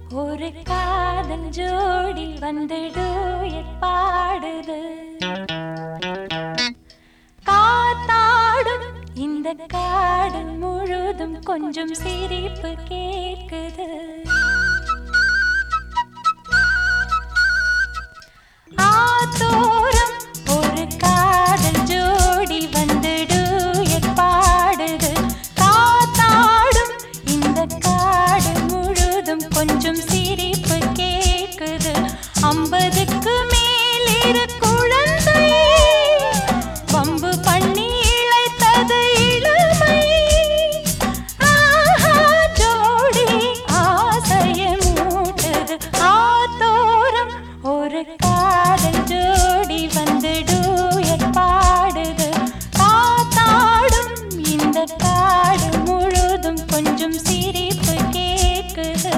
ஒரு காதல் ஜோடி வந்து டூயட் பாடுது. காத்தாடும் இந்த காடு முழுதும் கொஞ்சம் சிரிப்பு கேட்குது. ஆத்தோரம் ஒரு காதல் ஜோடி வந்து டூயட் பாடுது. காத்தாடும் இந்த காடு முழுதும் கொஞ்சம் சிரிப்பு கேட்குது. 50க்கு மேலிரு குழந்தை வம்பு பண்ணி இழைத்தது இளமை. ஆஹா ஜோடி ஆசைய மூட்டது. ஆத்தோரம் ஒரு காதல் ஜோடி வந்து டூயட் பாடுது. காத்தாடும் இந்த காடு முழுதும் கொஞ்சம் சிரிப்பு கேட்குது.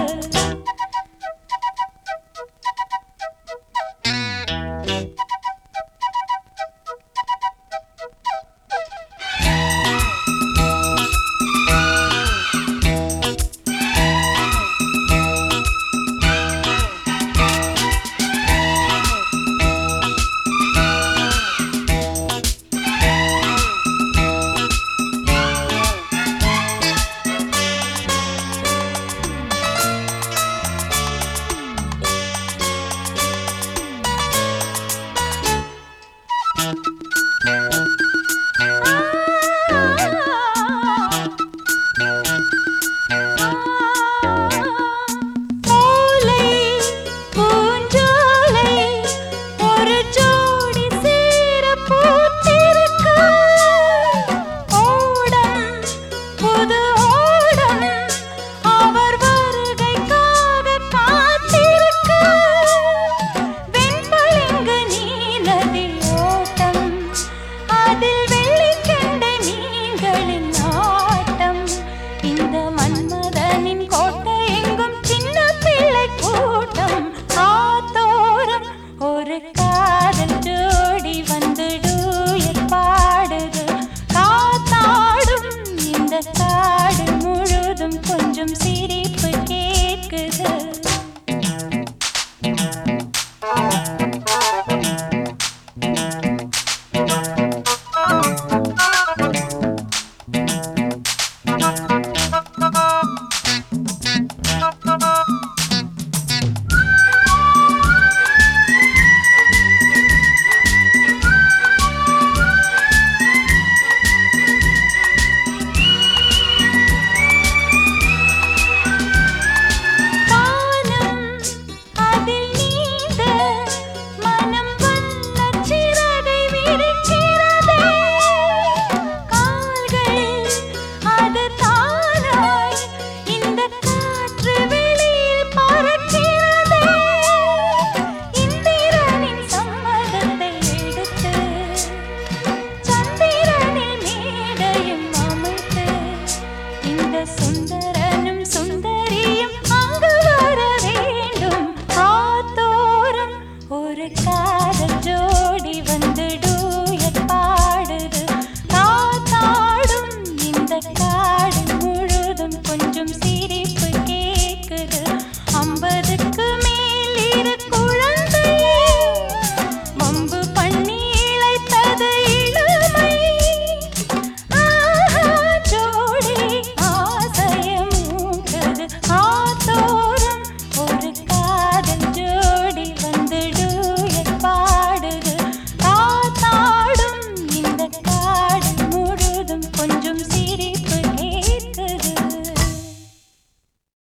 காடு முழுதும் கொஞ்சம் சிரிப்பு கேட்குது. சுந்தரனும் சுந்தரியும் அங்கு வர வேண்டும். ஆத்தோரம் ஒரு காதல் ஜோடி வந்து டூயட் பாடுது. காத்தாடும் இந்த காடு முழுதும் கொஞ்சம் சிரிப்பு கேட்குது. 50க்கு மேல் இரு குழந்தை வம்பு பண்ணி இழைத்தது இளமை. ஆஹா ஜோடி ஆசைய மூட்டது.